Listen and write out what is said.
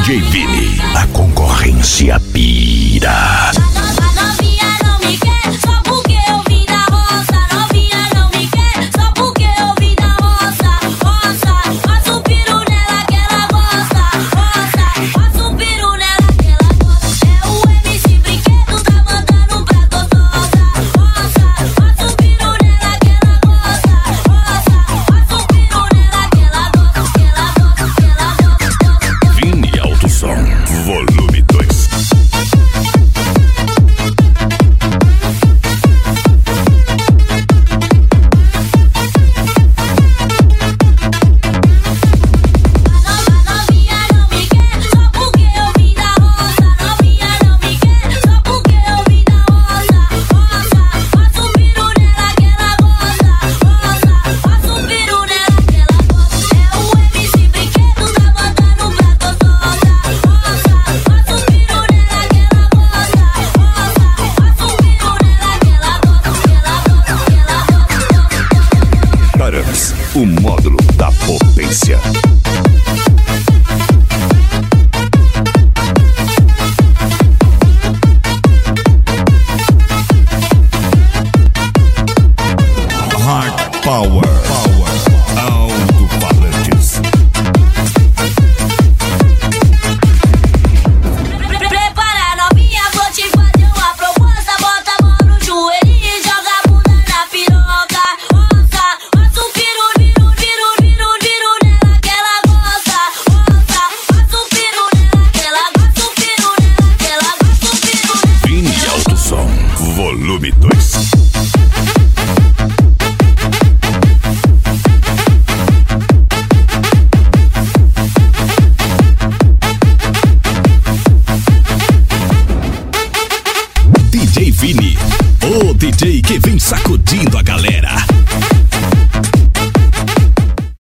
DJ Vini, a concorrência pira. Volume 2. O módulo da potência. Hard Power. Alto-falantes. Prepara, novinha, vou te fazer uma proposta. Bota a mão no joelho e joga a bunda na piroca. Faça um piru nela que ela gosta. Faça um piru nela que ela gosta. Um piru nela que ela gosta. Um piru nela. Vini Alto Som, volume 2. DJ Vini, o DJ que vem sacudindo a galera.